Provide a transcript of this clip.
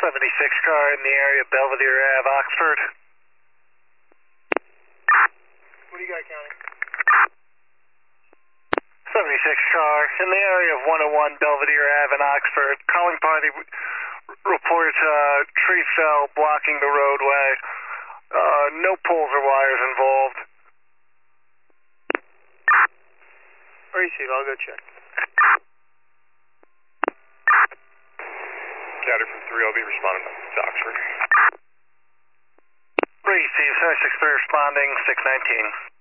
76 car in the area of Belvedere Ave, Oxford. What do you got, County? 76 car in the area of 101 Belvedere Ave in Oxford. Calling party reports tree fell blocking the roadway. No poles or wires involved. Receive, I'll go check. County from 3, I'll be responding to Oxford. Receive, 76 responding, 619.